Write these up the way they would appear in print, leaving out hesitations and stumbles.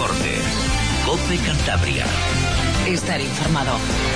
Deportes. COPE Cantabria. Estar informado.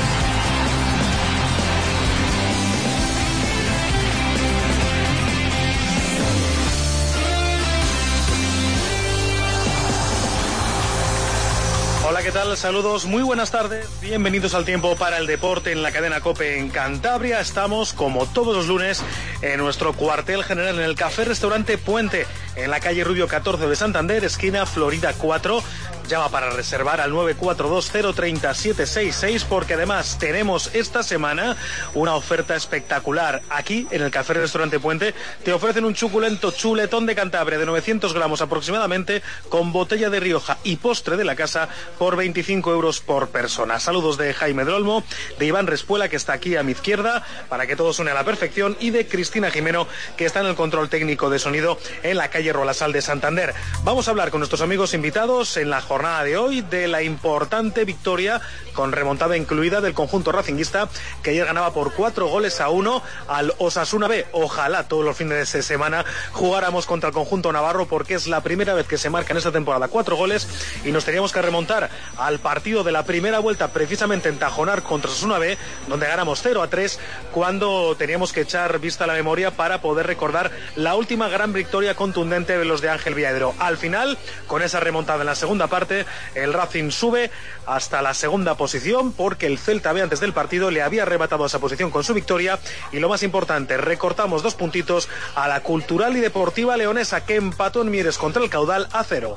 Hola, ¿qué tal? Saludos, muy buenas tardes. Bienvenidos al Tiempo para el Deporte en la cadena COPE en Cantabria. Estamos, como todos los lunes, en nuestro cuartel general en el Café Restaurante Puente, en la calle Rubio 14 de Santander, esquina Florida 4. Llama para reservar al 942-030-766 porque además tenemos esta semana una oferta espectacular. Aquí, en el Café Restaurante Puente, te ofrecen un suculento chuletón de Cantabria de 900 gramos aproximadamente, con botella de Rioja y postre de la casa por 25 euros por persona. Saludos de Jaime del Olmo, de Iván Respuela, que está aquí a mi izquierda, para que todo suene a la perfección, y de Cristina Jimeno, que está en el control técnico de sonido en la calle Rolasal de Santander. Vamos a hablar con nuestros amigos invitados en la jornada de hoy de la importante victoria con remontada incluida del conjunto racinguista, que ayer ganaba por 4-1 al Osasuna B. Ojalá todos los fines de semana jugáramos contra el conjunto navarro, porque es la primera vez que se marca en esta temporada 4 goles y nos teníamos que remontar al partido de la primera vuelta, precisamente en Tajonar contra Osasuna B, donde ganamos 0-3, cuando teníamos que echar vista a la memoria para poder recordar la última gran victoria contundente de los de Ángel Villadero. Al final, con esa remontada en la segunda parte, el Racing sube hasta la segunda posición, porque el Celta B antes del partido le había arrebatado esa posición con su victoria, y lo más importante, recortamos 2 puntitos a la Cultural y Deportiva Leonesa, que empató en Mieres contra el Caudal a 0.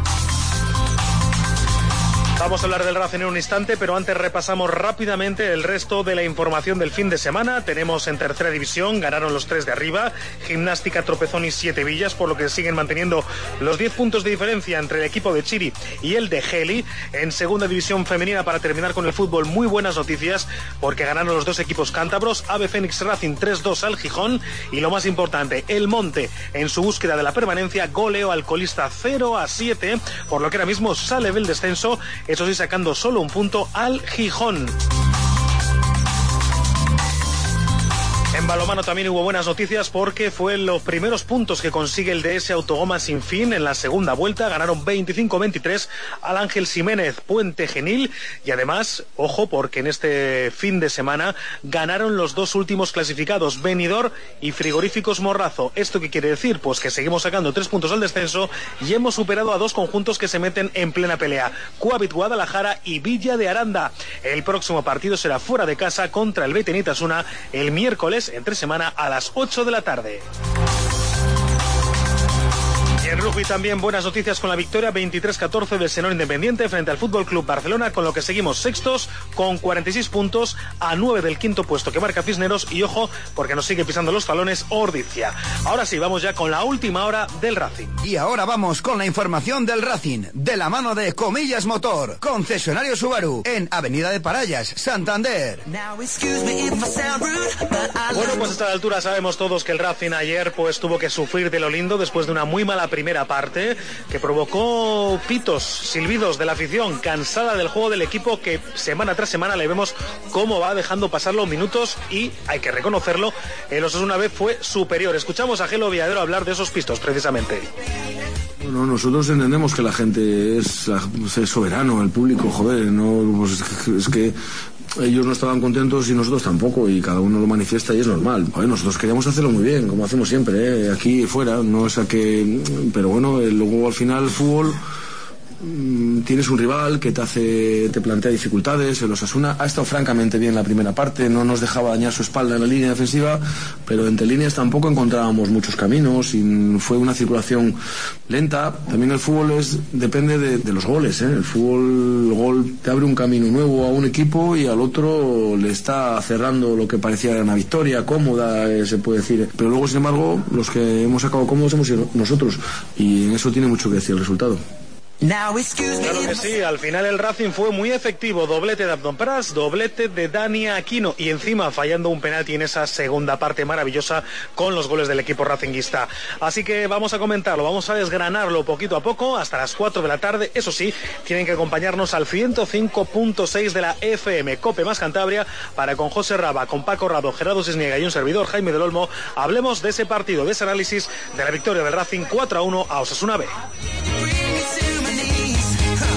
Vamos a hablar del Racing en un instante, pero antes repasamos rápidamente el resto de la información del fin de semana. Tenemos en tercera división, ganaron los 3 de arriba, Gimnástica, Tropezón y 7 Villas, por lo que siguen manteniendo los 10 puntos de diferencia entre el equipo de Chiri y el de Geli. En segunda división femenina, para terminar con el fútbol, muy buenas noticias, porque ganaron los 2 equipos cántabros, Ave Fénix Racing 3-2 al Gijón, y lo más importante, el Monte, en su búsqueda de la permanencia, goleo al colista 0-7, por lo que ahora mismo sale del descenso, eso sí, sacando solo un punto al Gijón. En balonmano también hubo buenas noticias, porque fue los primeros puntos que consigue el DS Autogoma Sin Fin en la segunda vuelta. Ganaron 25-23 al Ángel Ximénez Puente Genil, y además, ojo, porque en este fin de semana ganaron los 2 últimos clasificados, Benidorm y Frigoríficos Morrazo. ¿Esto qué quiere decir? Pues que seguimos sacando 3 puntos al descenso y hemos superado a 2 conjuntos que se meten en plena pelea, Coavit Guadalajara y Villa de Aranda. El próximo partido será fuera de casa contra el Betenitasuna el miércoles entre semana a las 8 de la tarde. En rugby también buenas noticias, con la victoria 23-14 del Senor Independiente frente al Fútbol Club Barcelona, con lo que seguimos sextos con 46 puntos, a 9 del quinto puesto que marca Cisneros, y ojo, porque nos sigue pisando los talones Ordizia. Ahora sí, vamos ya con la última hora del Racing. Y ahora vamos con la información del Racing, de la mano de Comillas Motor, concesionario Subaru, en Avenida de Parayas, Santander. Bueno, pues a esta altura sabemos todos que el Racing ayer pues tuvo que sufrir de lo lindo después de una muy mala primera parte, que provocó pitos, silbidos de la afición, cansada del juego del equipo, que semana tras semana le vemos cómo va dejando pasar los minutos, y hay que reconocerlo, el Osasuna B fue superior. Escuchamos a Gelo Villadero hablar de esos pistos precisamente. Bueno, nosotros entendemos que la gente es soberano, el público, joder, no, pues es que ellos no estaban contentos y nosotros tampoco, y cada uno lo manifiesta y es normal. Bueno, nosotros queríamos hacerlo muy bien, como hacemos siempre, aquí y fuera, no es a que, pero bueno, luego al final el fútbol, tienes un rival que te plantea dificultades. El Osasuna ha estado francamente bien la primera parte, no nos dejaba dañar su espalda en la línea defensiva, pero entre líneas tampoco encontrábamos muchos caminos y fue una circulación lenta. También el fútbol depende de los goles, El gol te abre un camino nuevo a un equipo y al otro le está cerrando lo que parecía una victoria cómoda, se puede decir, pero luego, sin embargo, los que hemos acabado cómodos hemos sido nosotros, y en eso tiene mucho que decir el resultado. Claro que sí, al final el Racing fue muy efectivo, doblete de Abdon Pras, doblete de Dani Aquino, y encima fallando un penalti en esa segunda parte maravillosa con los goles del equipo racinguista. Así que vamos a comentarlo, vamos a desgranarlo poquito a poco hasta las 4 de la tarde. Eso sí, tienen que acompañarnos al 105.6 de la FM, COPE más Cantabria, para con José Raba, con Paco Rado, Gerardo Cisniega y un servidor, Jaime del Olmo, hablemos de ese partido, de ese análisis de la victoria del Racing 4-1 a Osasuna B.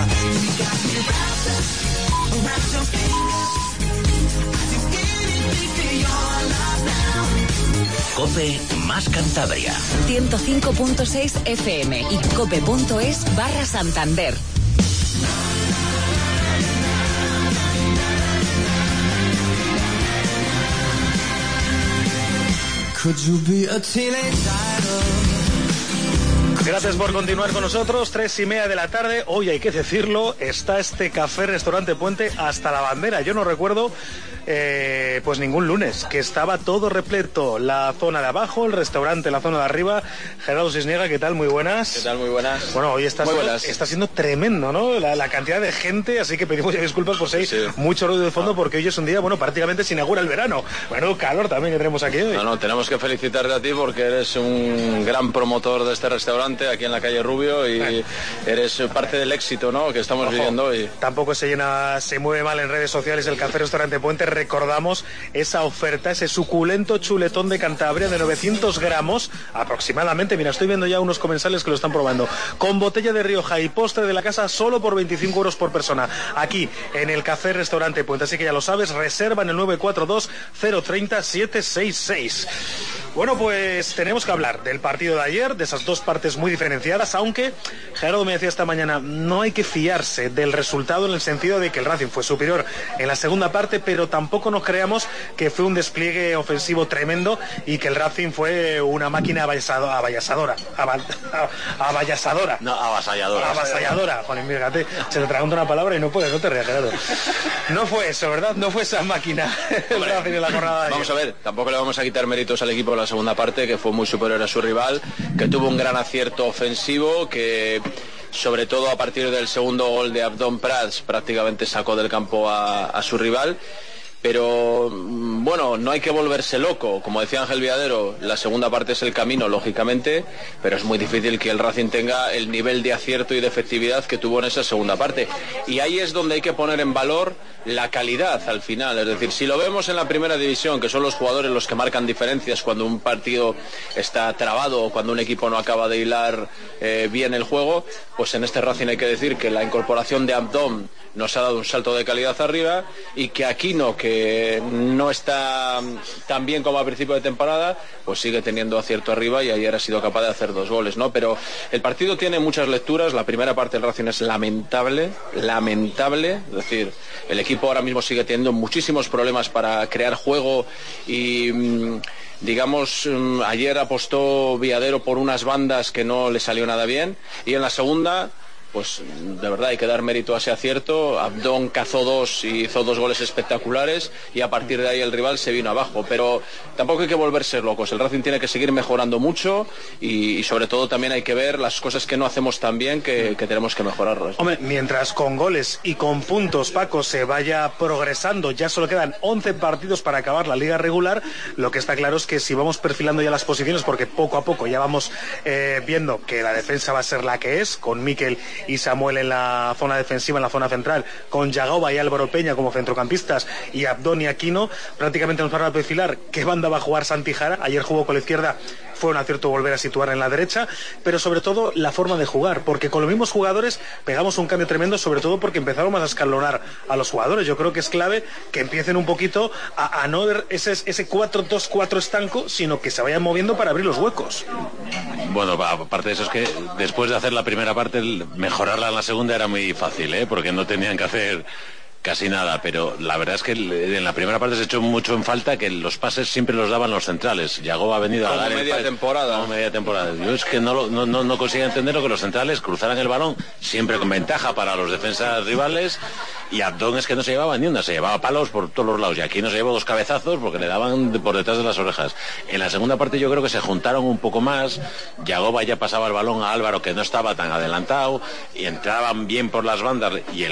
COPE más Cantabria. 105.6 FM y cope.es/Santander. Gracias por continuar con nosotros, 3:30 de la tarde. Hoy, hay que decirlo, está este café restaurante Puente hasta la bandera. Yo no recuerdo pues ningún lunes, que estaba todo repleto. La zona de abajo, el restaurante, la zona de arriba. Gerardo Cisniega, ¿qué tal? Muy buenas. ¿Qué tal? Muy buenas. Bueno, hoy está siendo tremendo, ¿no? La cantidad de gente, así que pedimos ya disculpas por si hay mucho ruido de fondo, porque hoy es un día, bueno, prácticamente se inaugura el verano. Bueno, calor también que tenemos aquí hoy. No, tenemos que felicitarte a ti porque eres un gran promotor de este restaurante aquí en la calle Rubio y eres parte del éxito, ¿no?, que estamos viviendo hoy. Tampoco se mueve mal en redes sociales el café restaurante Puente. Recordamos esa oferta, ese suculento chuletón de Cantabria de 900 gramos aproximadamente. Mira, estoy viendo ya unos comensales que lo están probando, con botella de Rioja y postre de la casa, solo por 25 euros por persona, aquí en el café restaurante Puente. Así que ya lo sabes, reserva en el 942 030 766. Bueno, pues tenemos que hablar del partido de ayer, de esas dos partes muy diferenciadas, aunque Gerardo me decía esta mañana, no hay que fiarse del resultado en el sentido de que el Racing fue superior en la segunda parte, pero tampoco nos creamos que fue un despliegue ofensivo tremendo y que el Racing fue una máquina avasalladora. No, avasalladora. Avasalladora. Joder, fíjate, se te tragó una palabra y no puedes, no te rías, Gerardo. No fue eso, ¿verdad? No fue esa máquina el Racing en la jornada de ayer. Vamos a ver, tampoco le vamos a quitar méritos al equipo en la segunda parte, que fue muy superior a su rival, que tuvo un gran acierto ofensivo, que sobre todo a partir del segundo gol de Abdón Prats prácticamente sacó del campo a su rival. Pero bueno, no hay que volverse loco, como decía Ángel Viadero, la segunda parte es el camino, lógicamente, pero es muy difícil que el Racing tenga el nivel de acierto y de efectividad que tuvo en esa segunda parte. Y ahí es donde hay que poner en valor la calidad al final, es decir, si lo vemos en la primera división, que son los jugadores los que marcan diferencias cuando un partido está trabado o cuando un equipo no acaba de hilar bien el juego, pues en este Racing hay que decir que la incorporación de Abdón nos ha dado un salto de calidad arriba, y que Aquino, que no está tan bien como a principio de temporada, pues sigue teniendo acierto arriba, y ayer ha sido capaz de hacer 2 goles, ¿no? Pero el partido tiene muchas lecturas. La primera parte del Racing es lamentable, es decir, el equipo ahora mismo sigue teniendo muchísimos problemas para crear juego y digamos, ayer apostó Viadero por unas bandas que no le salió nada bien, y en la segunda, pues de verdad hay que dar mérito a ese acierto. Abdón cazó 2 y hizo 2 goles espectaculares, y a partir de ahí el rival se vino abajo. Pero tampoco hay que volverse locos, el Racing tiene que seguir mejorando mucho, y sobre todo también hay que ver las cosas que no hacemos tan bien, que tenemos que mejorarlas. Hombre, mientras con goles y con puntos, Paco, se vaya progresando, ya solo quedan 11 partidos para acabar la liga regular. Lo que está claro es que si vamos perfilando ya las posiciones, porque poco a poco ya vamos viendo que la defensa va a ser la que es, con Miquel y Samuel en la zona defensiva, en la zona central, con Yagoba y Álvaro Peña como centrocampistas, y Abdón y Aquino, prácticamente nos van a perfilar qué banda va a jugar Santijara. Ayer jugó con la izquierda, fue un acierto volver a situar en la derecha, pero sobre todo la forma de jugar, porque con los mismos jugadores pegamos un cambio tremendo, sobre todo porque empezaron a escalonar a los jugadores. Yo creo que es clave que empiecen un poquito a no ver ese 4-2-4 estanco, sino que se vayan moviendo para abrir los huecos. Bueno, aparte de eso, es que después de hacer la primera parte, mejorarla en la segunda era muy fácil, porque no tenían que hacer casi nada, pero la verdad es que en la primera parte se echó mucho en falta que los pases siempre los daban los centrales. Yagoba ha venido a dar media temporada. Yo es que no consigo entender lo que los centrales cruzaran el balón siempre con ventaja para los defensas rivales, y Abdón es que no se llevaba ni una, se llevaba palos por todos los lados, y aquí no se llevó 2 cabezazos porque le daban por detrás de las orejas. En la segunda parte yo creo que se juntaron un poco más. Yagoba ya pasaba el balón a Álvaro, que no estaba tan adelantado, y entraban bien por las bandas,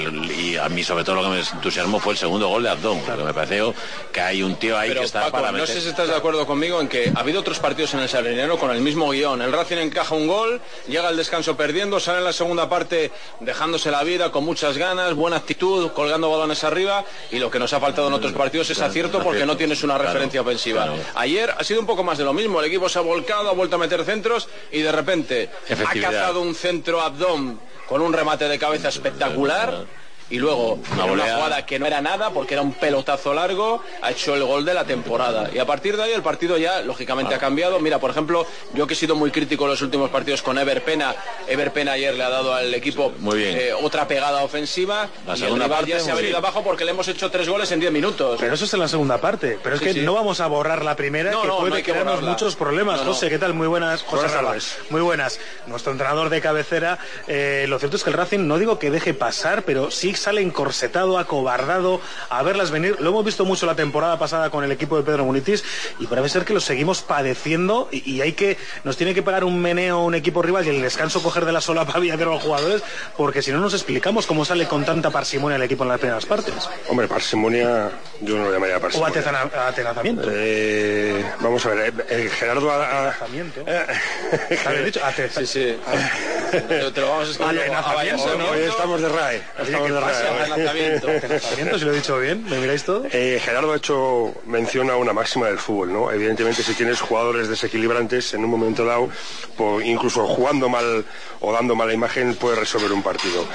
y a mí sobre todo lo que me entusiasmó fue el segundo gol de Abdón, porque me pareció que hay un tío ahí, pero que está, Paco, para meter. No sé si estás de acuerdo conmigo en que ha habido otros partidos en el Sardinero con el mismo guión. El Racing encaja un gol, llega al descanso perdiendo, sale en la segunda parte dejándose la vida, con muchas ganas, buena actitud, colgando balones arriba, y lo que nos ha faltado en otros partidos es acierto, porque no tienes una referencia ofensiva. Ayer ha sido un poco más de lo mismo, el equipo se ha volcado, ha vuelto a meter centros, y de repente ha cazado un centro Abdón con un remate de cabeza espectacular, y luego una jugada que no era nada porque era un pelotazo largo, ha hecho el gol de la temporada. Y a partir de ahí el partido ya lógicamente ha cambiado. Mira, por ejemplo, yo que he sido muy crítico en los últimos partidos con Ever Pena ayer le ha dado al equipo otra pegada ofensiva, y el rival ya se ha venido abajo porque le hemos hecho 3 goles en 10 minutos. Pero eso es en la segunda parte, pero es que no vamos a borrar la primera, que puede crearnos muchos problemas. José, ¿qué tal? Muy buenas. José Salvas, muy buenas. Nuestro entrenador de cabecera, lo cierto es que el Racing, no digo que deje pasar, pero sí sale encorsetado, acobardado a verlas venir. Lo hemos visto mucho la temporada pasada con el equipo de Pedro Munitis, y parece ser que lo seguimos padeciendo, y nos tiene que pegar un meneo un equipo rival y el descanso coger de la solapa a los jugadores, porque si no nos explicamos cómo sale con tanta parsimonia el equipo en las primeras partes. Hombre, parsimonia yo no lo llamaría parsimonia. O atenazamiento. Vamos a ver, Gerardo... Atenazamiento. ¿Habéis dicho? Sí. Te lo vamos a escribir. Hoy estamos de RAE. Atenazamiento, si lo he dicho bien, ¿me miráis todo? Gerardo ha hecho mención a una máxima del fútbol, ¿no? Evidentemente, si tienes jugadores desequilibrantes en un momento dado, pues, incluso jugando mal o dando mala imagen, puede resolver un partido.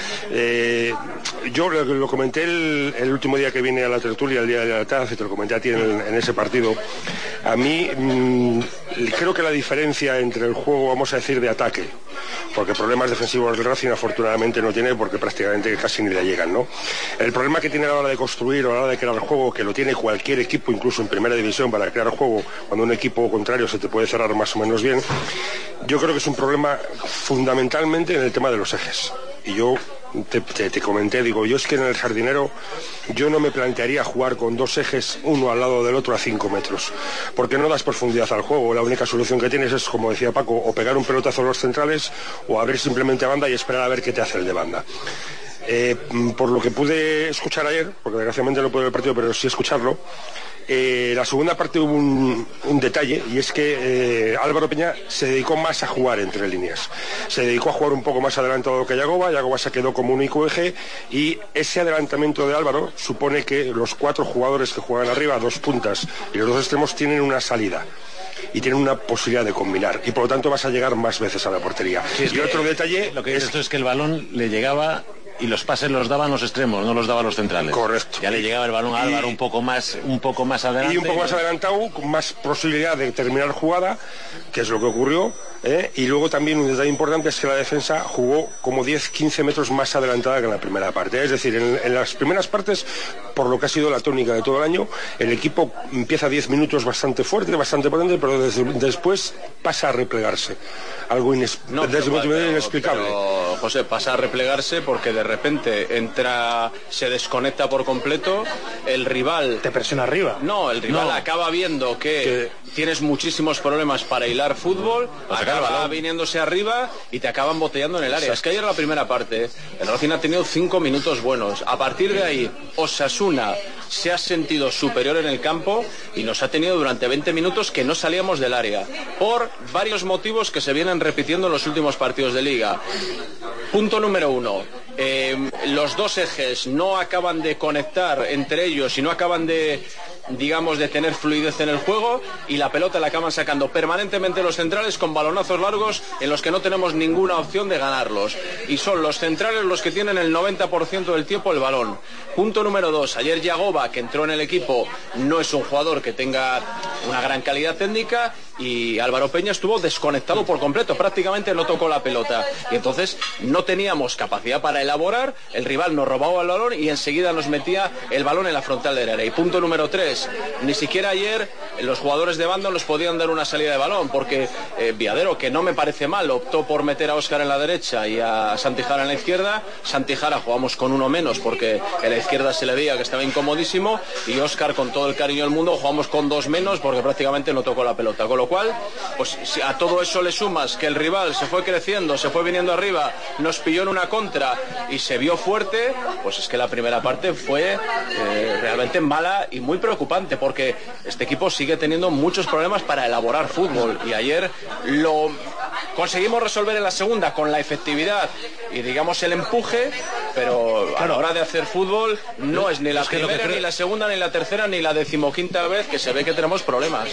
Yo lo comenté el último día que vine a la tertulia, el día de la tarde, y te lo comenté a ti en ese partido. A mí creo que la diferencia entre el juego, vamos a decir, de ataque, porque problemas defensivos del Racing afortunadamente no tiene, porque prácticamente casi ni le llegan, ¿no? El problema que tiene a la hora de construir o a la hora de crear el juego, que lo tiene cualquier equipo, incluso en primera división, para crear juego, cuando un equipo contrario se te puede cerrar más o menos bien, yo creo que es un problema fundamentalmente en el tema de los ejes. Y yo te comenté, digo, yo es que en el Jardinero yo no me plantearía jugar con 2 ejes, uno al lado del otro a 5 metros, porque no das profundidad al juego. La única solución que tienes es, como decía Paco, o pegar un pelotazo a los centrales o abrir simplemente a banda y esperar a ver qué te hace el de banda. Por lo que pude escuchar ayer, porque desgraciadamente no pude ver el partido, pero sí escucharlo, la segunda parte hubo un detalle, y es que Álvaro Peña se dedicó más a jugar entre líneas, se dedicó a jugar un poco más adelantado que Yagoba se quedó como único eje, y ese adelantamiento de Álvaro supone que los 4 jugadores que juegan arriba, 2 puntas y los 2 extremos, tienen una salida y tienen una posibilidad de combinar, y por lo tanto vas a llegar más veces a la portería. Sí, y otro detalle, lo que dices tú es que el balón le llegaba y los pases los daban los extremos, no los daban los centrales. Correcto. Ya le llegaba el balón a Álvaro un poco más adelante. Y un poco más adelantado, con más posibilidad de terminar jugada, que es lo que ocurrió. Y luego también un detalle importante es que la defensa jugó como 10-15 metros más adelantada que en la primera parte. Es decir, en las primeras partes, por lo que ha sido la tónica de todo el año, el equipo empieza 10 minutos bastante fuerte, bastante potente, pero después pasa a replegarse. Algo inexplicable. Pero, José, pasa a replegarse porque de repente se desconecta por completo, el rival... ¿Te presiona arriba? No, el rival acaba viendo que tienes muchísimos problemas para hilar fútbol, acaba viniéndose arriba y te acaban botellando en el área. Es que ayer la primera parte, el Racing ha tenido 5 minutos buenos. A partir de ahí, Osasuna se ha sentido superior en el campo y nos ha tenido durante 20 minutos que no salíamos del área, por varios motivos que se vienen repitiendo en los últimos partidos de Liga. Punto número 1. Los 2 ejes no acaban de conectar entre ellos y no acaban de tener fluidez en el juego, y la pelota la acaban sacando permanentemente los centrales con balonazos largos en los que no tenemos ninguna opción de ganarlos, y son los centrales los que tienen el 90% del tiempo el balón. Punto número 2. Ayer Yagoba, que entró en el equipo, no es un jugador que tenga una gran calidad técnica, y Álvaro Peña estuvo desconectado por completo, prácticamente no tocó la pelota, y entonces no teníamos capacidad para elaborar, el rival nos robaba el balón y enseguida nos metía el balón en la frontal del área. Y punto número 3, ni siquiera ayer los jugadores de banda nos podían dar una salida de balón, porque Viadero, que no me parece mal, optó por meter a Óscar en la derecha y a Santijara en la izquierda. Santijara jugamos con uno menos porque en la izquierda se le veía que estaba incomodísimo, y Óscar, con todo el cariño del mundo, jugamos con 2 menos porque prácticamente no tocó la pelota, con lo cual, pues si a todo eso le sumas que el rival se fue creciendo, se fue viniendo arriba, nos pilló en una contra y se vio fuerte, pues es que la primera parte fue realmente mala y muy preocupante, porque este equipo sigue teniendo muchos problemas para elaborar fútbol, y ayer lo conseguimos resolver en la segunda con la efectividad y el empuje, pero a la hora de hacer fútbol no es ni la primera, ni la segunda, ni la tercera, ni la 15ª vez que se ve que tenemos problemas.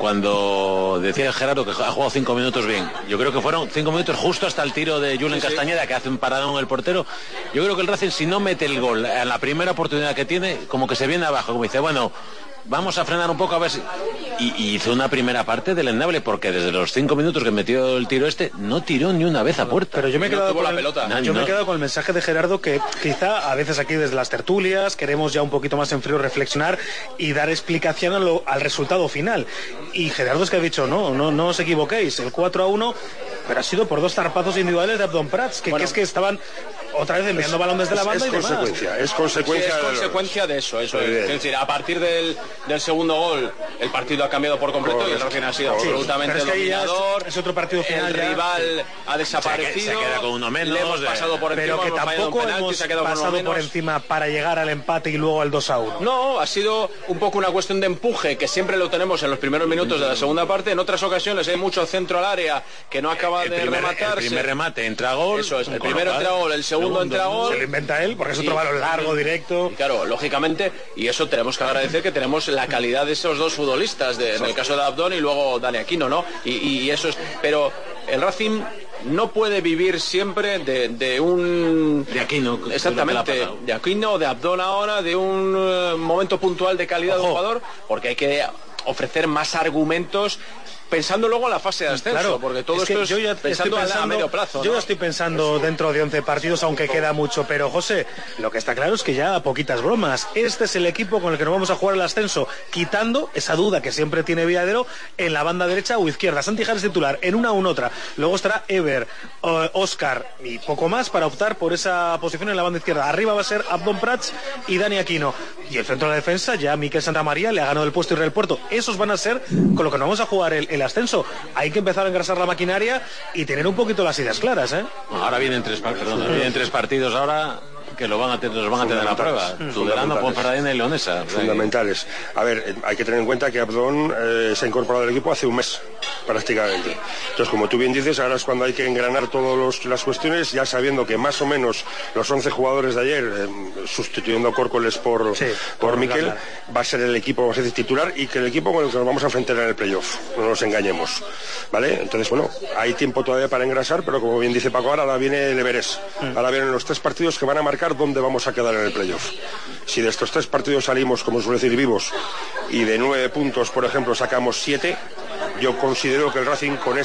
Cuando decía Gerardo que ha jugado 5 minutos bien, yo creo que fueron 5 minutos justo hasta el tiro de Julen Castañeda, que hace un paradón el portero. Yo creo que el Racing, si no mete el gol en la primera oportunidad que tiene, como que se viene abajo, como dice, bueno, vamos a frenar un poco a ver si... Y hizo una primera parte deleznable, porque desde los 5 minutos que metió el tiro no tiró ni una vez a puerta. Pero yo me he quedado con la pelota. Me he quedado con el mensaje de Gerardo, que quizá a veces aquí desde las tertulias queremos ya un poquito más en frío reflexionar y dar explicación al resultado final. Y Gerardo es que ha dicho, no os equivoquéis, el 4-1, pero ha sido por 2 zarpazos individuales de Abdón Prats, que es que estaban otra vez enviando balón desde la banda y demás. Es consecuencia de eso. Es decir, a partir del segundo gol, el partido ha cambiado por completo y el Racing ha sido absolutamente dominador. Es otro partido final. El rival ha desaparecido. Se queda con uno menos. Le hemos pasado por encima. Pero que tampoco hemos pasado por encima para llegar al empate y luego al 2-1. No, ha sido un poco una cuestión de empuje, que siempre lo tenemos en los primeros minutos de la segunda parte. En otras ocasiones hay mucho centro al área que no acaba de rematarse. El primer remate entra gol. Eso es, el primero entra gol, el segundo entra gol. Se lo inventa él, porque es otro balón largo, directo. Y claro, lógicamente, y eso tenemos que agradecer, que tenemos la calidad de esos dos futbolistas, en el caso de Abdón y luego Dani Aquino, ¿no? Y eso es... Pero el Racing no puede vivir siempre de un... De Aquino. Exactamente, de Aquino o de Abdón ahora, de un momento puntual de calidad de jugador, porque hay que ofrecer más argumentos pensando luego en la fase de ascenso, claro, porque todo esto es pensando a medio plazo, ¿no? Yo ya estoy pensando dentro de 11 partidos, aunque queda mucho, pero José, lo que está claro es que ya poquitas bromas. Este es el equipo con el que nos vamos a jugar el ascenso, quitando esa duda que siempre tiene Villadero en la banda derecha o izquierda. Santi Jares titular en una u otra, luego estará Ever, Óscar y poco más para optar por esa posición en la banda izquierda. Arriba va a ser Abdón Prats y Dani Aquino, y el centro de la defensa ya Miquel Santamaría le ha ganado el puesto Israel Puerto. Esos van a ser con lo que nos vamos a jugar el ascenso. Hay que empezar a engrasar la maquinaria y tener un poquito las ideas claras, ¿eh? Ahora vienen 3 partidos ahora que nos van a tener la prueba. Tudelano, Ponferradina y Leonesa. Fundamentales. A ver, hay que tener en cuenta que Abdón se ha incorporado al equipo hace un mes, prácticamente. Entonces, como tú bien dices, ahora es cuando hay que engranar todas las cuestiones, ya sabiendo que más o menos los 11 jugadores de ayer, sustituyendo a Córcoles por Miquel, va a ser el equipo, vamos a decir, titular, y que el equipo con el que nos vamos a enfrentar en el playoff, no nos engañemos, ¿vale? Entonces, bueno, hay tiempo todavía para engrasar, pero como bien dice Paco, ahora viene el Everest. Ahora vienen los 3 partidos que van a marcar dónde vamos a quedar en el playoff. Si de estos 3 partidos salimos, como suele decir, vivos, y de 9 puntos, por ejemplo, sacamos 7, yo considero que el Racing con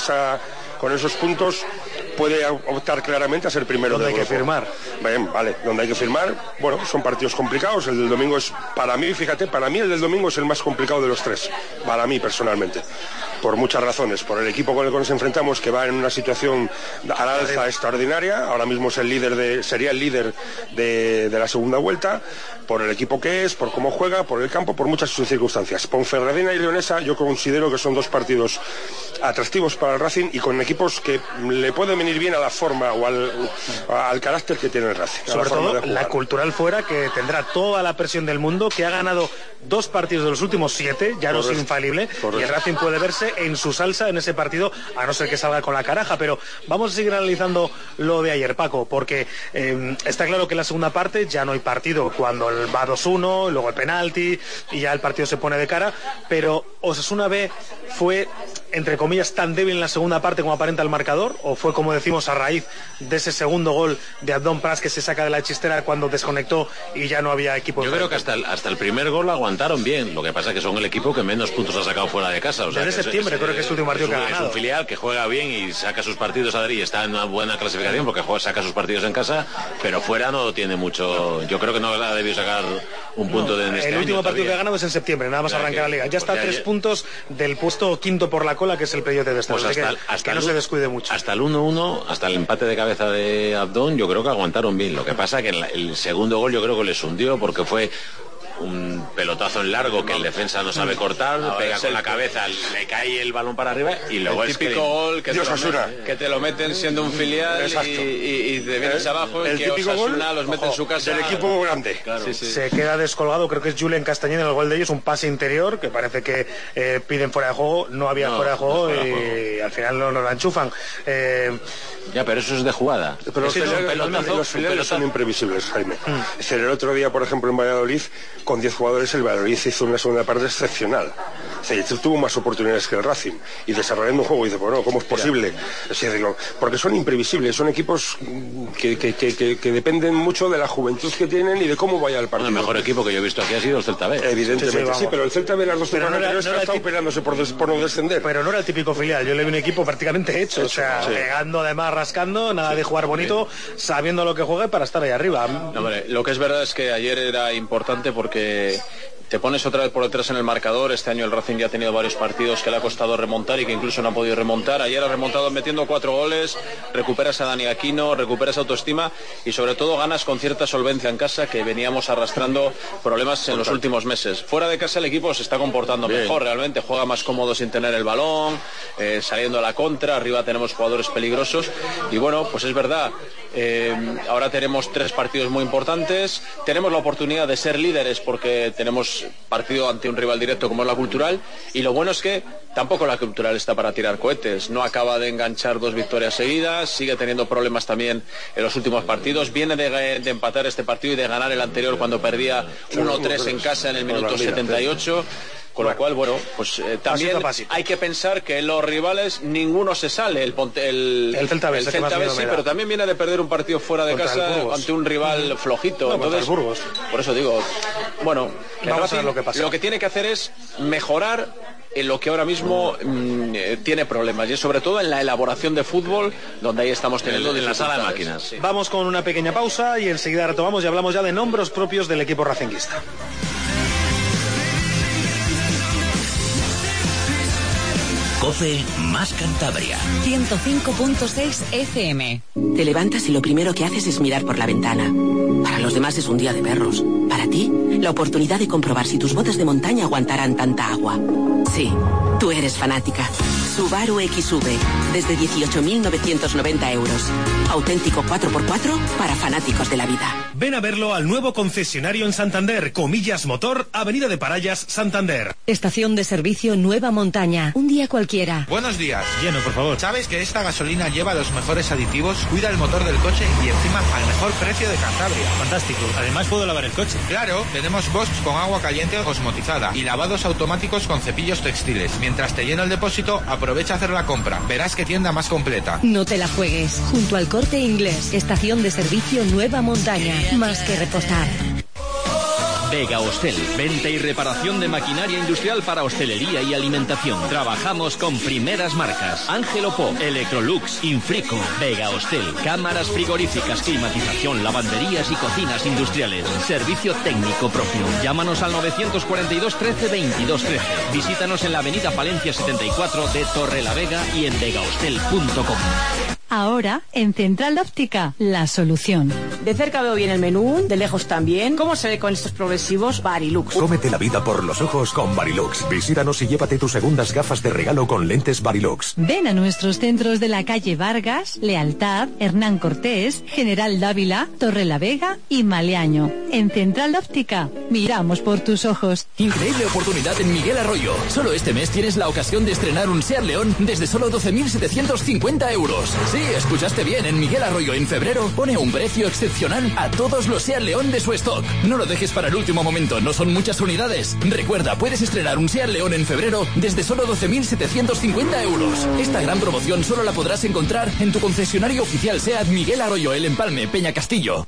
esos puntos puede optar claramente a ser primero del grupo. ¿Dónde hay que firmar? Bien, vale, donde hay que firmar, bueno, son partidos complicados. El del domingo es, para mí el del domingo es el más complicado de los 3, para mí personalmente, por muchas razones. Por el equipo con el que nos enfrentamos, que va en una situación al alza extraordinaria, ahora mismo es sería el líder de la segunda vuelta, por el equipo que es, por cómo juega, por el campo, por muchas circunstancias. Ponferradina y Leonesa yo considero que son 2 partidos atractivos para el Racing y con equipos que le pueden venir bien a la forma o al carácter que tiene el Racing. Sobre todo la Cultural fuera, que tendrá toda la presión del mundo, que ha ganado 2 partidos de los últimos 7, ya no es infalible, y el Racing puede verse en su salsa en ese partido, a no ser que salga con la caraja. Pero vamos a seguir analizando lo de ayer, Paco, porque está claro que en la segunda parte ya no hay partido, cuando va 2-1, luego el penalti y ya el partido se pone de cara, pero Osasuna B fue, entre comillas, tan débil en la segunda parte como aparenta el marcador, o fue, como decimos, a raíz de ese segundo gol de Abdón Prats que se saca de la chistera cuando desconectó y ya no había equipo. Yo creo que hasta el primer gol aguantaron bien, lo que pasa es que son el equipo que menos puntos ha sacado fuera de casa. O sea, desde septiembre creo que es el último partido que ha ganado. Es un filial que juega bien y saca sus partidos a y está en una buena clasificación porque saca sus partidos en casa, pero fuera no tiene mucho. Yo creo que no ha debido sacar un punto de este el último partido que ha ganado es en septiembre, nada más arrancar la liga. Ya está a 3 puntos del puesto quinto por la cola, que es el playoff de descenso. Pues hasta que no se descuide mucho. Hasta el 1-1, hasta el empate de cabeza de Abdón, yo creo que aguantaron bien. Lo que pasa que el segundo gol yo creo que les hundió, porque fue un pelotazo en largo que el defensa no sabe cortar, pega con la cabeza, le cae el balón para arriba y luego el típico gol que te lo meten siendo un filial y te vienes abajo y que Osasuna los mete en su casa del equipo grande. Claro. Sí. Se queda descolgado, creo que es Julen Castañeda en el gol de ellos, un pase interior que parece que piden fuera de juego, no había fuera de juego y al final no la enchufan. Ya, pero eso es de jugada. Pero los filiales son imprevisibles, Jaime. Es decir, el otro día, por ejemplo, en Valladolid, con 10 jugadores, el Valladolid hizo una segunda parte excepcional. Es decir, tuvo más oportunidades que el Racing. Y desarrollando un juego, y dice, bueno, ¿cómo es posible? Es decir, digo, porque son imprevisibles, son equipos que dependen mucho de la juventud que tienen y de cómo vaya el partido. El mejor equipo que yo he visto aquí ha sido el Celta B. Evidentemente, sí, pero el Celta B las dos temporadas ha estado peleándose por no descender. Pero no era el típico filial, yo le vi un equipo prácticamente hecho, o sea, pegando además, rascando, nada de jugar bonito, sabiendo lo que juegue para estar ahí arriba. No, hombre, lo que es verdad es que ayer era importante porque te pones otra vez por detrás en el marcador. Este año el Racing ya ha tenido varios partidos que le ha costado remontar y que incluso no ha podido remontar. Ayer ha remontado metiendo 4 goles, recuperas a Dani Aquino, recuperas autoestima y sobre todo ganas con cierta solvencia en casa, que veníamos arrastrando problemas en los últimos meses. Fuera de casa el equipo se está comportando mejor, realmente juega más cómodo sin tener el balón, saliendo a la contra, arriba tenemos jugadores peligrosos y bueno, pues es verdad, ahora tenemos 3 partidos muy importantes, tenemos la oportunidad de ser líderes porque tenemos partido ante un rival directo como es la Cultural, y lo bueno es que tampoco la Cultural está para tirar cohetes, no acaba de enganchar 2 victorias seguidas, sigue teniendo problemas también en los últimos partidos, viene de empatar este partido y de ganar el anterior cuando perdía 1-3 en casa en el minuto 78. Con lo cual, bueno, pues también hay que pensar que los rivales ninguno se sale. El Celta B, sí, pero también viene de perder un partido fuera de casa ante un rival flojito. No, entonces, por eso digo, bueno, lo que tiene que hacer es mejorar en lo que ahora mismo tiene problemas, y es sobre todo en la elaboración de fútbol, donde ahí estamos teniendo en la sala de máquinas. Sí. Vamos con una pequeña pausa y enseguida retomamos y hablamos ya de nombres propios del equipo racinguista. COPE más Cantabria. 105.6 FM. Te levantas y lo primero que haces es mirar por la ventana. Para los demás es un día de perros. Para ti, la oportunidad de comprobar si tus botas de montaña aguantarán tanta agua. Sí, tú eres fanática. Subaru XV, desde 18.990 euros. Auténtico 4x4 para fanáticos de la vida. Ven a verlo al nuevo concesionario en Santander, Comillas Motor, Avenida de Parayas, Santander. Estación de servicio Nueva Montaña. Un día cualquiera. Buenos días. Lleno, por favor. ¿Sabes que esta gasolina lleva los mejores aditivos, cuida el motor del coche y encima al mejor precio de Cantabria? Fantástico. Además puedo lavar el coche. Claro, tenemos Bosch con agua caliente osmotizada y lavados automáticos con cepillos textiles. Mientras te lleno el depósito, aprovecha a hacer la compra. Verás qué tienda más completa. No te la juegues. Junto al Corte Inglés. Estación de servicio Nueva Montaña. Más que repostar. Vega Hostel, venta y reparación de maquinaria industrial para hostelería y alimentación. Trabajamos con primeras marcas: Ángel Opó, Electrolux, Infrico. Vega Hostel, cámaras frigoríficas, climatización, lavanderías y cocinas industriales. Servicio técnico propio. Llámanos al 942 13 22 13. Visítanos en la avenida Palencia 74 de Torrelavega y en vegahostel.com. Ahora, en Central Óptica, la solución. De cerca veo bien el menú, de lejos también. ¿Cómo se ve con estos progresivos? Varilux. Cómete la vida por los ojos con Varilux. Visítanos y llévate tus segundas gafas de regalo con lentes Varilux. Ven a nuestros centros de la calle Vargas, Lealtad, Hernán Cortés, General Dávila, Torrelavega y Maleaño. En Central Óptica, miramos por tus ojos. Increíble oportunidad en Miguel Arroyo. Solo este mes tienes la ocasión de estrenar un SEAT León desde solo 12.750 euros. Sí, escuchaste bien, en Miguel Arroyo en febrero pone un precio excepcional a todos los SEAT León de su stock. No lo dejes para el último momento, no son muchas unidades. Recuerda, puedes estrenar un SEAT León en febrero desde solo 12.750 euros. Esta gran promoción solo la podrás encontrar en tu concesionario oficial SEAT Miguel Arroyo, El Empalme, Peña Castillo.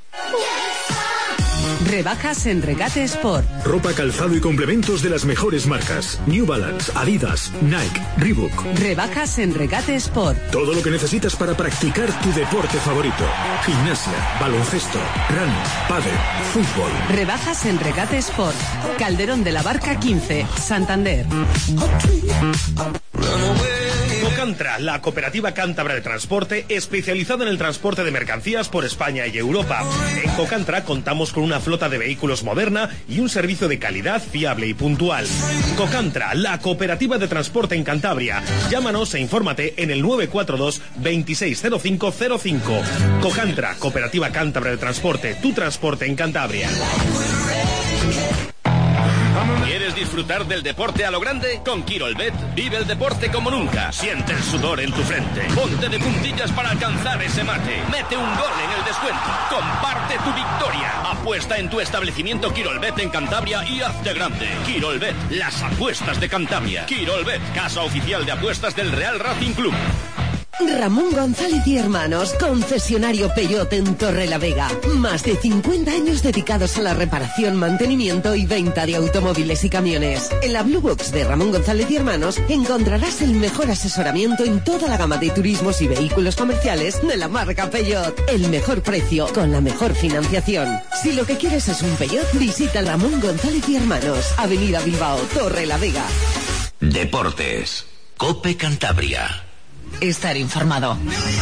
Rebajas en Regate Sport. Ropa, calzado y complementos de las mejores marcas. New Balance, Adidas, Nike, Reebok. Rebajas en Regate Sport. Todo lo que necesitas para practicar tu deporte favorito. Gimnasia, baloncesto, running, pádel, fútbol. Rebajas en Regate Sport. Calderón de la Barca 15, Santander. Cocantra, la cooperativa cántabra de transporte especializada en el transporte de mercancías por España y Europa. En Cocantra contamos con una flota de vehículos moderna y un servicio de calidad fiable y puntual. Cocantra, la cooperativa de transporte en Cantabria. Llámanos e infórmate en el 942 260505. Cocantra, cooperativa cántabra de transporte, tu transporte en Cantabria. ¿Quieres disfrutar del deporte a lo grande? Con Quirolbet vive el deporte como nunca. Siente el sudor en tu frente. Ponte de puntillas para alcanzar ese mate. Mete un gol en el descuento. Comparte tu victoria. Apuesta en tu establecimiento Quirolbet en Cantabria y hazte grande. Quirolbet, las apuestas de Cantabria. Quirolbet, casa oficial de apuestas del Real Racing Club. Ramón González y Hermanos, concesionario Peugeot en Torrelavega. Más de 50 años dedicados a la reparación, mantenimiento y venta de automóviles y camiones. En la Blue Box de Ramón González y Hermanos encontrarás el mejor asesoramiento en toda la gama de turismos y vehículos comerciales de la marca Peugeot. El mejor precio con la mejor financiación. Si lo que quieres es un Peugeot, visita Ramón González y Hermanos, Avenida Bilbao, Torrelavega. Deportes. COPE Cantabria. Estar informado.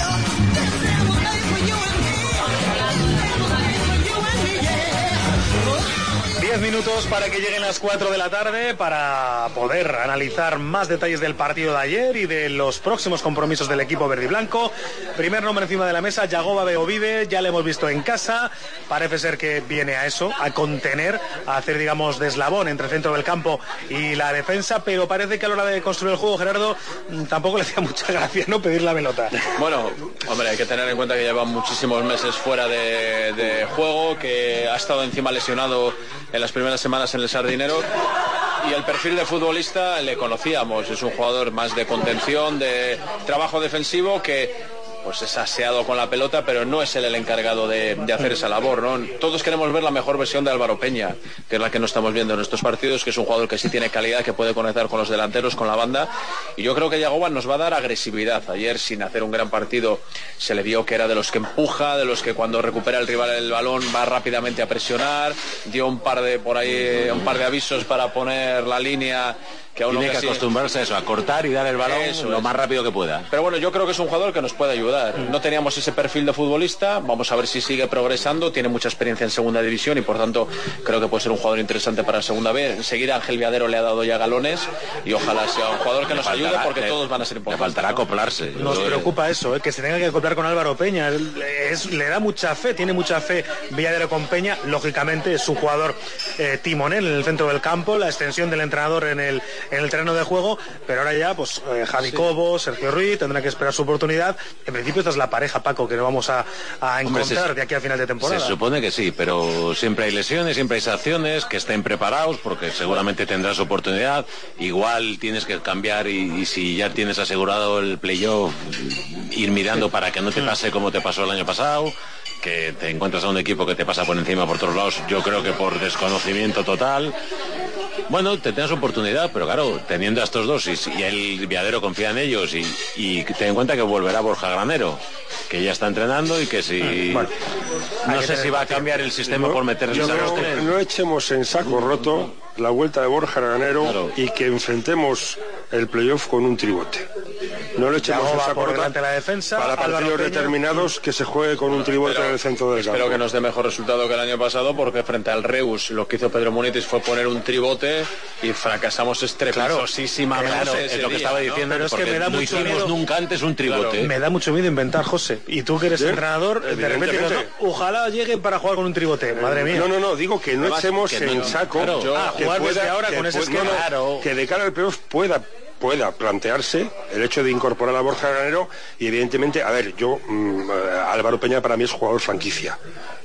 10 minutos para que lleguen las 4 de la tarde para poder analizar más detalles del partido de ayer y de los próximos compromisos del equipo verde y blanco. Primer nombre encima de la mesa, Yagoba Beovide, ya le hemos visto en casa, parece ser que viene a eso, a contener, a hacer, digamos, de eslabón entre el centro del campo y la defensa, pero parece que a la hora de construir el juego, Gerardo, tampoco le hacía mucha gracia, ¿no?, pedir la pelota. Bueno, hombre, hay que tener en cuenta que lleva muchísimos meses fuera de juego, que ha estado encima lesionado en las primeras semanas en el Sardinero, y el perfil de futbolista le conocíamos, es un jugador más de contención, de trabajo defensivo, que pues es aseado con la pelota, pero no es él el encargado de hacer esa labor, ¿no? Todos queremos ver la mejor versión de Álvaro Peña, que es la que no estamos viendo en estos partidos, que es un jugador que sí tiene calidad, que puede conectar con los delanteros, con la banda, y yo creo que Yagoba nos va a dar agresividad. Ayer, sin hacer un gran partido, se le vio que era de los que empuja, de los que cuando recupera el rival el balón va rápidamente a presionar, dio un par de avisos para poner la línea, que a uno tiene que acostumbrarse a eso, a cortar y dar el balón lo más rápido que pueda. Pero bueno, yo creo que es un jugador que nos puede ayudar. No teníamos ese perfil de futbolista, vamos a ver si sigue progresando, tiene mucha experiencia en segunda división y por tanto creo que puede ser un jugador interesante para segunda B. Enseguida Ángel Viadero le ha dado ya galones y ojalá sea un jugador que nos ayude, porque todos van a ser importantes. Le faltará acoplarse. Nos preocupa eso, que se tenga que acoplar con Álvaro Peña. Le da mucha fe, tiene mucha fe Viadero con Peña. Lógicamente es un jugador timonel en el centro del campo, la extensión del entrenador en el terreno de juego, pero ahora ya pues Javi Cobo, Sergio Ruiz tendrán que esperar su oportunidad. En principio esta es la pareja, Paco, que no vamos a encontrar de aquí a final de temporada. Se supone que sí, pero siempre hay lesiones, siempre hay sanciones, que estén preparados porque seguramente tendrás oportunidad. Igual tienes que cambiar y si ya tienes asegurado el playoff, ir mirando para que no te pase como te pasó el año pasado, que te encuentras a un equipo que te pasa por encima por todos lados, yo creo que por desconocimiento total. Bueno, te tienes oportunidad, pero claro, teniendo a estos dos y el Viadero confía en ellos y ten en cuenta que volverá Borja Granero, que ya está entrenando y que si... Bueno, no sé si va a cambiar el sistema por meterles a los tres. No echemos en saco roto la vuelta de Borja Granero y que enfrentemos el playoff con un tribote. No lo echemos en saco roto delante de la defensa, para partidos determinados, que se juegue con un tribote en el centro del campo. Espero que nos dé mejor resultado que el año pasado, porque frente al Reus lo que hizo Pedro Munitis fue poner un tribote y fracasamos estrepitosísimamente. Claro, es lo que estaba diciendo, pero es que me da no mucho hicimos miedo, nunca antes un tribote. Claro, me da mucho miedo inventar, José. Y tú que eres entrenador, de repente dices, no, ojalá llegue para jugar con un tribote. Madre mía. No, digo que no echemos en saco que jugar desde ahora con ese esquema. Que de cara al playoff pueda plantearse el hecho de incorporar a Borja Granero y evidentemente, a ver, Álvaro Peña para mí es jugador franquicia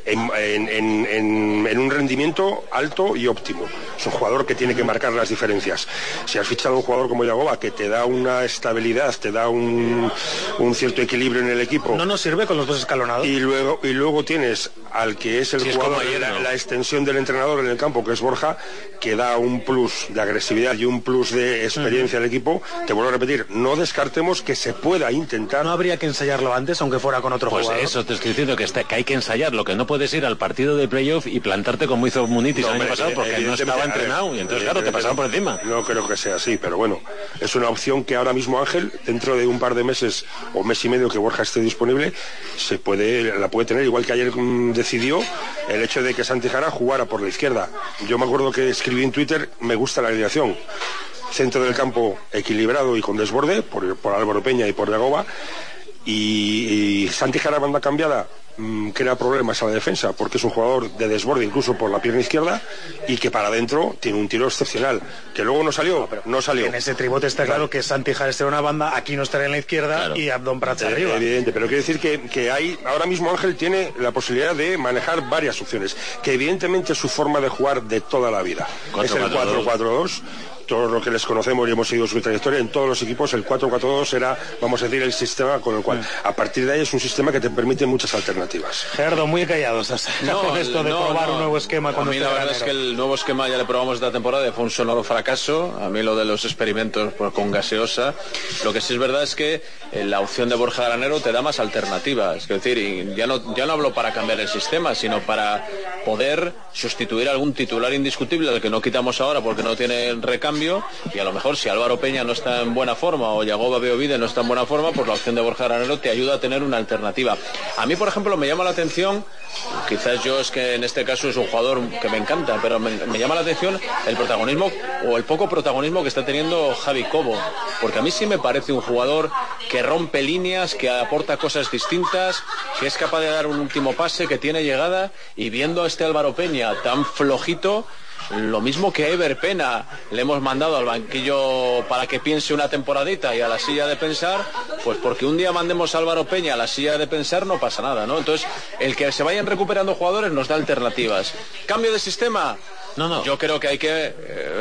en un rendimiento alto y óptimo. Es un jugador que tiene que marcar las diferencias. Si has fichado a un jugador como Yagoba, que te da una estabilidad, te da un cierto equilibrio en el equipo, no nos sirve con los dos escalonados. Y luego tienes al que es el jugador, la extensión del entrenador en el campo, que es Borja, que da un plus de agresividad y un plus de experiencia al equipo. Te vuelvo a repetir, no descartemos que se pueda intentar. No habría que ensayarlo antes, aunque fuera con otro jugador. Pues eso te estoy diciendo, que hay que ensayarlo, que no puedes ir al partido de playoff y plantarte como hizo Munitis el año pasado, porque no estaba entrenado, y entonces claro, te pasaban por encima. No creo que sea así, pero bueno, es una opción que ahora mismo Ángel, dentro de un par de meses o mes y medio que Borja esté disponible, la puede tener, igual que ayer decidió el hecho de que Santi Jara jugara por la izquierda. Yo me acuerdo que escribí en Twitter, me gusta la alineación: centro del campo equilibrado y con desborde por Álvaro Peña y por Yagoba, y Santi Jara banda cambiada crea problemas a la defensa, porque es un jugador de desborde incluso por la pierna izquierda, y que para adentro tiene un tiro excepcional, que luego no salió. En ese tribote está claro que Santi Jara estará en una banda, aquí no estará en la izquierda, y Abdón Prats arriba. Evidente, pero quiero decir que hay, ahora mismo Ángel tiene la posibilidad de manejar varias opciones, que evidentemente es su forma de jugar de toda la vida. Es el 4-4-2. Todos los que les conocemos y hemos seguido su trayectoria, en todos los equipos el 4-4-2 era, vamos a decir, el sistema con el cual, a partir de ahí, es un sistema que te permite muchas alternativas. Gerardo, muy callados con esto de probar un nuevo esquema. A mí la verdad es que el nuevo esquema ya le probamos esta temporada y fue un sonoro fracaso. A mí lo de los experimentos con gaseosa, lo que sí es verdad es que la opción de Borja Granero te da más alternativas. Es decir, y ya no hablo para cambiar el sistema, sino para poder sustituir algún titular indiscutible al que no quitamos ahora porque no tiene recambio. Y a lo mejor si Álvaro Peña no está en buena forma o Yagoba Beovide no está en buena forma, pues la opción de Borja Granero te ayuda a tener una alternativa. A mí, por ejemplo, me llama la atención, quizás yo es que en este caso es un jugador que me encanta, pero me llama la atención el protagonismo o el poco protagonismo que está teniendo Javi Cobo, porque a mí sí me parece un jugador que rompe líneas, que aporta cosas distintas, que es capaz de dar un último pase, que tiene llegada, y viendo a este Álvaro Peña tan flojito, lo mismo que a Ever Pena le hemos mandado al banquillo para que piense una temporadita y a la silla de pensar, pues porque un día mandemos a Álvaro Peña a la silla de pensar no pasa nada, ¿no? Entonces, el que se vayan recuperando jugadores nos da alternativas. ¿Cambio de sistema? No. Yo creo que hay que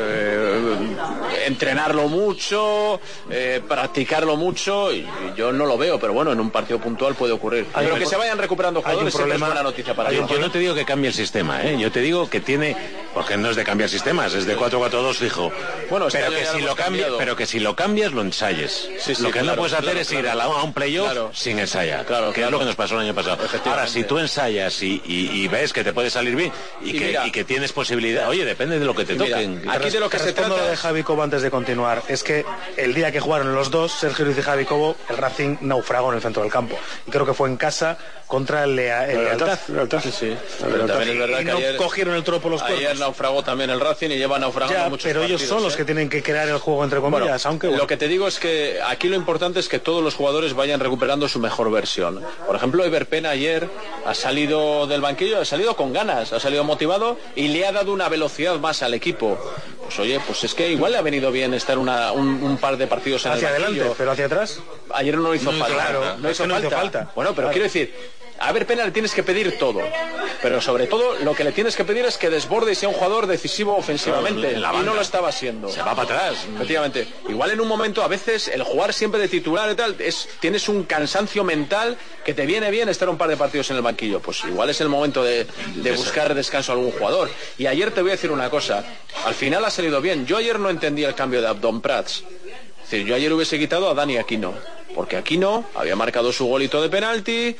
entrenarlo mucho, practicarlo mucho, y yo no lo veo, pero bueno, en un partido puntual puede ocurrir. Pero que se vayan recuperando jugadores siempre es buena noticia para ellos. Yo no te digo que cambie el sistema, yo te digo que tiene, porque no es de cambiar sistemas, es de 4-4-2 fijo. Bueno, pero que si lo cambias lo ensayes. Lo que no puedes hacer es ir a un playoff sin ensayar, que es lo que nos pasó el año pasado. Ahora, si tú ensayas y ves que te puede salir bien y que tienes posibilidad, oye, depende de lo que te toquen. Aquí de lo que se trata de Javi Cobo, antes de continuar, es que el día que jugaron los dos, Sergio Luis y Javi Cobo, el Racing naufragó en el centro del campo. Y creo que fue en casa contra el Lealtad. Sí. Pero también es verdad que ayer cogieron el toro por los cuernos. Ayer naufragó también el Racing y lleva naufragando muchos pero partidos. Ellos son los que tienen que crear el juego, entre comillas. Lo que te digo es que aquí lo importante es que todos los jugadores vayan recuperando su mejor versión. Por ejemplo, Ever Pena ayer ha salido del banquillo, ha salido con ganas, ha salido motivado y le ha dado una velocidad más al equipo. Pues oye, pues es que igual le ha venido bien estar un par de partidos en hacia el banquillo. Adelante, pero hacia atrás. Ayer no hizo falta. Claro, no hizo falta. Bueno, pero quiero decir, a Ever Pena le tienes que pedir todo, pero sobre todo lo que le tienes que pedir es que desborde y sea un jugador decisivo ofensivamente, y no lo estaba siendo. Se va para atrás. Efectivamente. Igual en un momento, a veces, el jugar siempre de titular y tal, tienes un cansancio mental que te viene bien estar un par de partidos en el banquillo. Pues igual es el momento de buscar descanso a algún jugador. Y ayer te voy a decir una cosa, al final ha salido bien. Yo ayer no entendí el cambio de Abdón Prats. Es decir, yo ayer hubiese quitado a Dani Aquino, porque Aquino había marcado su golito de penalti,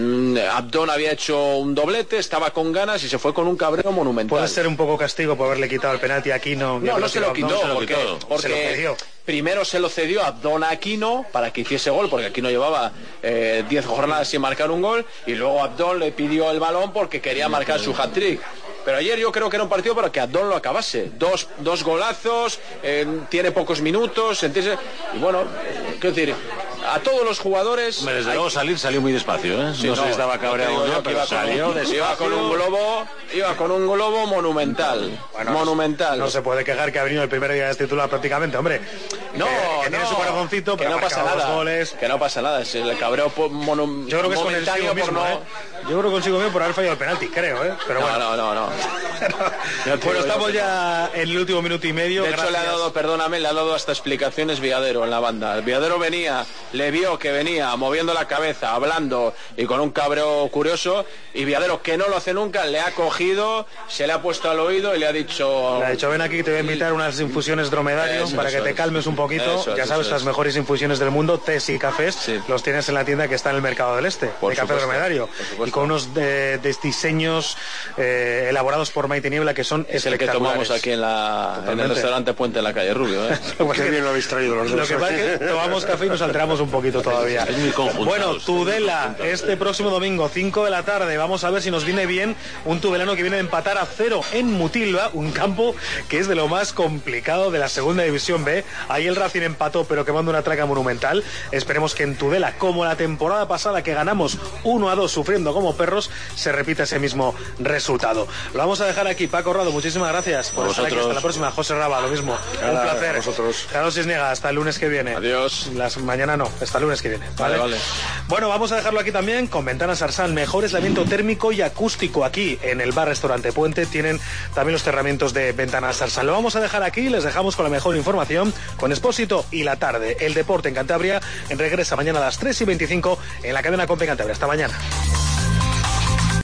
Abdón había hecho un doblete, estaba con ganas y se fue con un cabreo monumental. Puede ser un poco castigo por haberle quitado el penalti a Aquino. No se lo quitó, porque se lo cedió. Primero se lo cedió a Abdón a Aquino para que hiciese gol, porque Aquino llevaba 10 jornadas sin marcar un gol, y luego Abdón le pidió el balón porque quería marcar su hat-trick. Pero ayer yo creo que era un partido para que Abdón lo acabase. Dos golazos, tiene pocos minutos, ¿entiendes? Y bueno, quiero decir, a todos los jugadores... Desde luego salió muy despacio, Sí, no sé si estaba cabreado o no, pero salió despacio. Iba con un globo monumental. Bueno, monumental. No se puede quejar que ha venido el primer día de titular prácticamente, hombre. No, que tiene su corazoncito, que pero no pasa nada. Goles. Que no pasa nada. Es el cabreo yo creo que es momentáneo consigo mismo, Yo creo que consigo mismo por haber fallado el penalti, creo, Pero bueno. No. Bueno, estamos ya en el último minuto y medio. De hecho, le ha dado hasta explicaciones Viadero en la banda. Viadero le vio que venía moviendo la cabeza, hablando y con un cabreo curioso, y Viadero, que no lo hace nunca, le ha cogido, se le ha puesto al oído y le ha dicho... ven aquí, te voy a invitar unas infusiones dromedario para que te calmes un poquito. Ya sabes, las mejores infusiones del mundo, tés y cafés, los tienes en la tienda que está en el Mercado del Este, de café dromedario. Y con unos diseños elaborados por Maite Niebla que son espectaculares. Es el que tomamos aquí en el restaurante Puente en la calle Rubio. Qué bien lo habéis traído los dos. Lo que pasa es que tomamos café y nos alteramos un poquito todavía. Es muy conjunto. Bueno, Tudela, este próximo domingo, 5 de la tarde. Vamos a ver si nos viene bien un tudelano que viene de empatar a 0 en Mutilva, un campo que es de lo más complicado de la segunda división B. Ahí el Racing empató, pero quemando una traca monumental. Esperemos que en Tudela, como la temporada pasada que ganamos 1-2 sufriendo como perros, se repita ese mismo resultado. Lo vamos a dejar aquí. Paco Rado, muchísimas gracias por estar aquí. Hasta la próxima. José Raba, lo mismo. Un placer. A vosotros. Carlos Cisniega, hasta el lunes que viene. Adiós. Mañana no, hasta el lunes que viene. Vale. Bueno, vamos a dejarlo aquí también con Ventanas Arsal, mejor aislamiento térmico y acústico. Aquí en el bar-restaurante Puente tienen también los cerramientos de Ventanas Arsal. Lo vamos a dejar aquí, les dejamos con la mejor información, con Expósito y la tarde. El deporte en Cantabria regresa mañana a las 3:25 en la cadena COPE Cantabria. Hasta mañana.